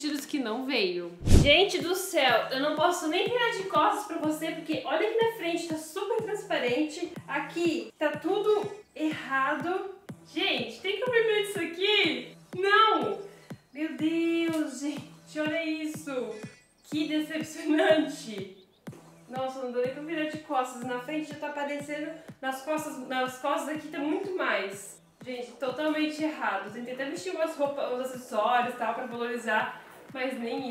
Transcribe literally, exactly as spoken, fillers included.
vestidos que não veio. Gente do céu, eu não posso nem virar de costas pra você, porque olha aqui na frente, tá super transparente. Aqui tá tudo errado. Gente, tem que abrir isso aqui? Não! Meu Deus, gente, olha isso. Que decepcionante. Nossa, não deu nem pra virar de costas. Na frente já tá aparecendo, nas costas, nas costas aqui tá muito mais. Gente, totalmente errado. Tentei até vestir umas roupas, uns acessórios e tal pra valorizar, mas nem isso.